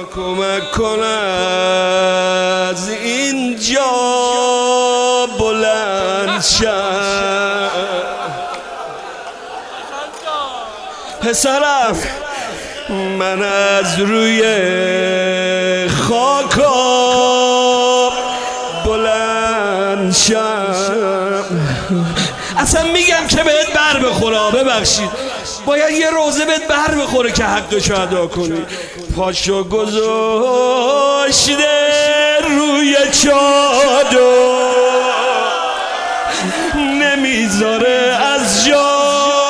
کمک کن از اینجا بلند شم. پسرم من از روی خاکا بلند شم. اصلا میگم که بهت بر بخوره، ببخشید باید یه روزه بهت بر بخوره که حقشو ادا کنی. پاشو گذاشته روی چادر نمیذاره از جا.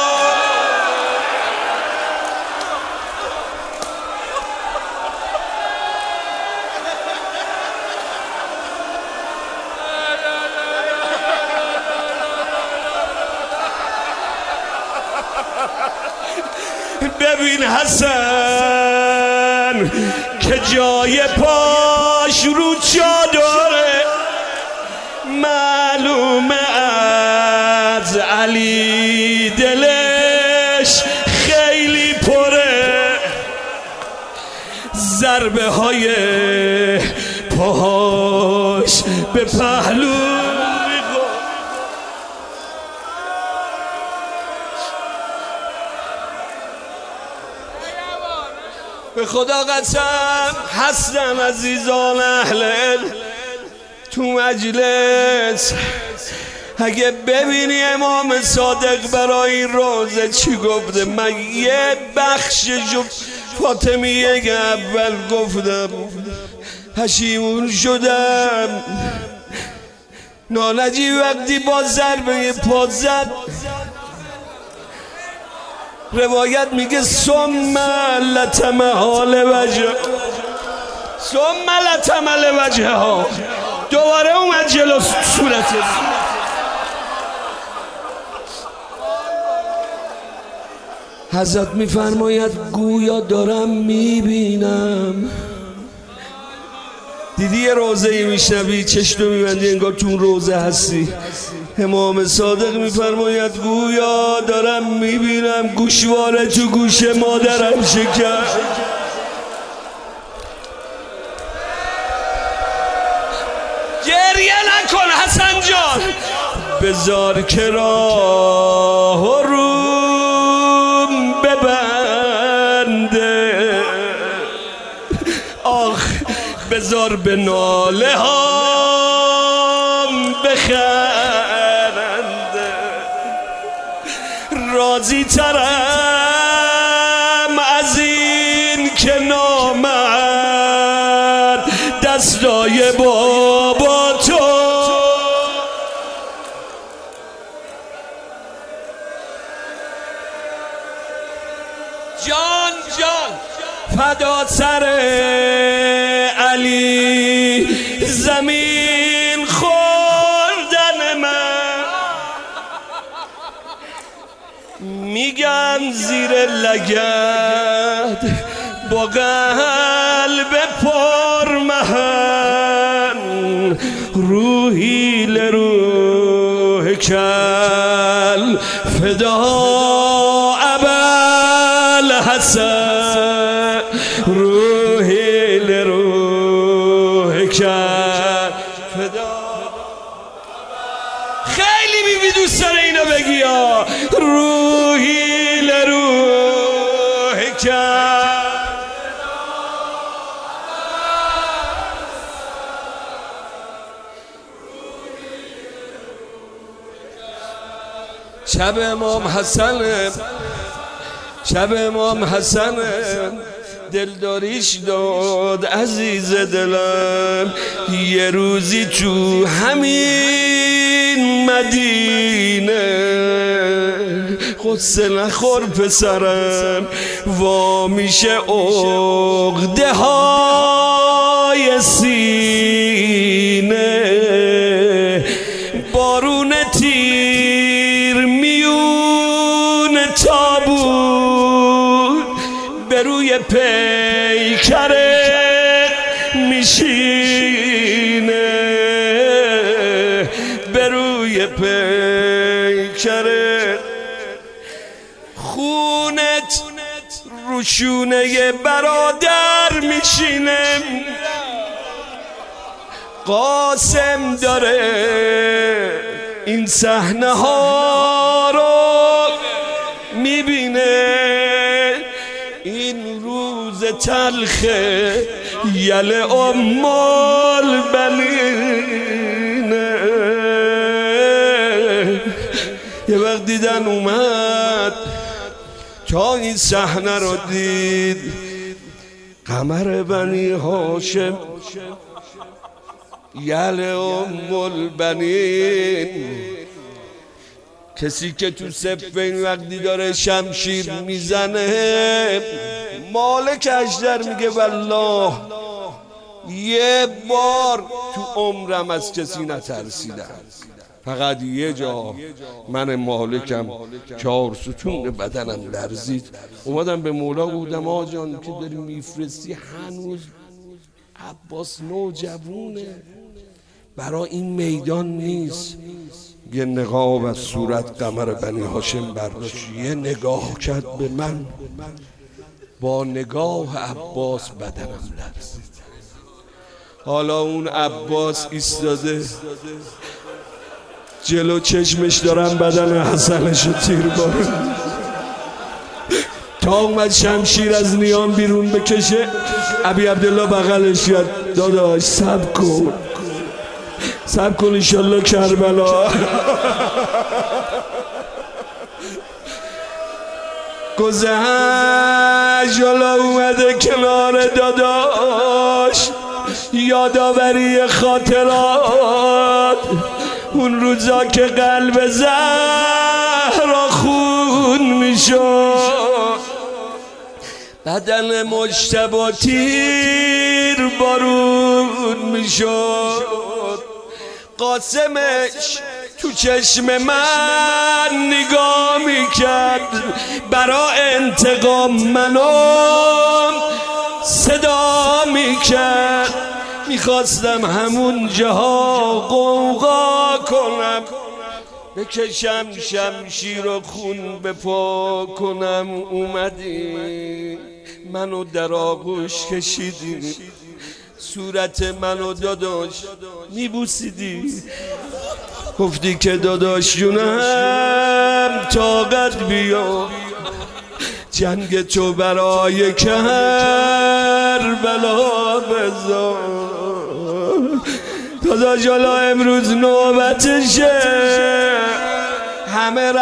ببین حسن که جای پاش رو چادره، معلومه از علی دلش خیلی پره. ضربه های پاهاش به پهلو به خدا قسم هستم عزیزان اهل تو مجلس. اگه ببینی امام صادق برای این روزه چی گفته، من یه بخش فاطمیه اول گفتم پشیمون شدم. نالجی وقتی با ضربه پا زد، روایت میگه ثم لطم حال وجه، ثم لطم وجه ها، دوباره اومد جلو صورت. حضرت میفرماید گویا دارم میبینم. دیدی یه روزه ای میشنوی چشتو میبندی انگار تو اون روزه هستی. امام صادق میفرماید گویا دارم میبینم گوشواره تو گوش مادرم شکر. گریه نکن حسن جان، بذار که راه و روم ببنده. آخ بذار به ناله هام بخرنده. راضی ترم از این که نامرد دستای بابا تو. جان جان فدا سر علی زمین خوردن من. میگن زیر لگد با قلب پرمهن، روحی لروح کل فدا ابوالحسن، روحی لروح کل فدا. خیلی بیبی دوست داره اینو بگی ها، روحی لروح کل. شب امام حسن، شب امام حسن دلداریش داد عزیز دلم. یه روزی تو همین مدینه قصه نخور پسرم، وا میشه عقده های سینه. بارون تیر میون تابوت به روی پیکره میشینه، به روی پیکره. خونت روشونه برادر میشینم قاسم داره این صحنه ها رو میبینه این روز تلخ یل ام البنینه یه وقت دیدن اومد تا این صحنه رو دید قمر بنی هاشم یل ام البنین کسی که تو صفین وقتی داره شمشیر میزنه مالک اژدر میگه والله یه بار تو عمرم از کسی نترسیدم فقط یه جا من مالکم 4 ستون بدنم لرزید اومدم به مولا گفتم آقا جان که داری میفرستی هنوز عباس نوجوونه برای این میدان نیست یه نقاب از صورت قمر بنی هاشم برداشت یه نگاه کرد به من با نگاه عباس بدنم لرزید حالا اون عباس ایستاده جلو چشمش دارن بدن حسنشو تیر بارون تا اومد شمشیر از نیام بیرون بکشه ابی عبدالله بغلش یاد داداش صبر کن انشالله کربلا گذشت جلو اومده کنار داداش یادآوری خاطرات اون روزا که قلب زهرا خون میشد بدن مجتبی تیر بارون میشد قاسمش تو چشم من نگاه میکرد برا انتقام منو صدا میکرد میخواستم همون جاها قوقا کنم بکشم شمشیر و خون به پا کنم اومدی منو در آغوش کشیدی صورت منو داداش میبوسیدی گفتی که داداش جونم طاقت بیا جنگ تو برای کربلا بذار داداش حالا امروز نوبتشه همه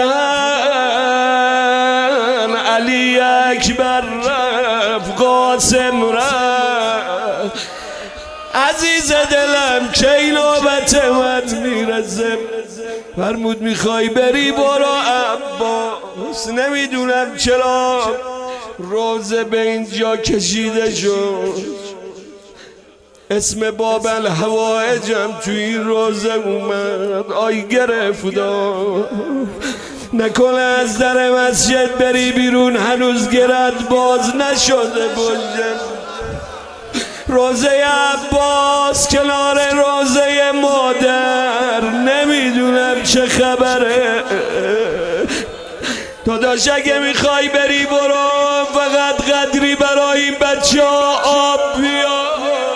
رفتن علی اکبر رفت قاسم رفت عزیز دلم کی نوبت من میرسه فرمود میخوای بری برو عباس نمیدونم چرا روزه به اینجا کشیده شد اسم باب الحوائجم تو این روزه اومد آی گرفتا نکنه از در مسجد بری بیرون هنوز گرد باز نشده باشه روزه عباس کنار روزه مادر نمیدونم چه خبره داداش اگه میخوای بری برو فقط قدری برای این بچه ها آب بیا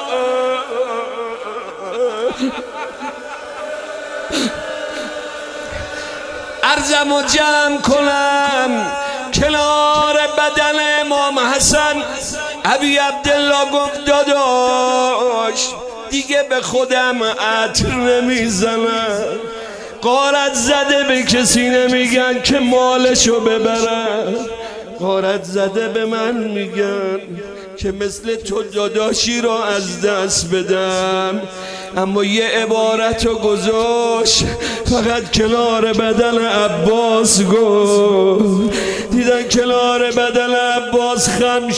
عرضم و جمع کنم کنار بدن امام حسن ابی عبدالله گفت داداش دیگه به خودم عطر نمیزنم غارت زده به کسی نمیگن که مالشو ببرن غارت زده به من میگن که مثل تو داداشی رو از دست بدم اما یه عبارت رو گذاشت فقط کنار بدن عباس گفت دیدن کنار بدن عباس خم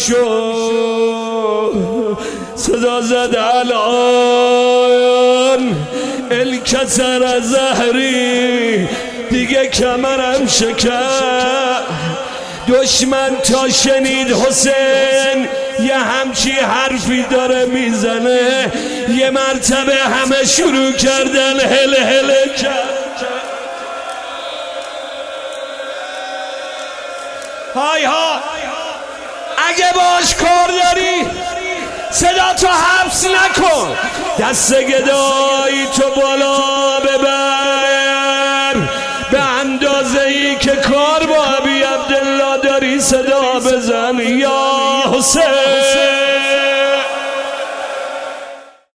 شد صدا زد الان الکسر زهری دیگه کمرم شکر دشمن تا شنید حسین یه همچی حرفی داره میزنه یه مرتبه همه شروع کردن هل هل کرد های ها اگه باش کار داری سراتو حبس نکن، دست گدایی تو بالا ببر، به اندازه ای که کار با ابی عبدالله داری صدا بزن یا حسین.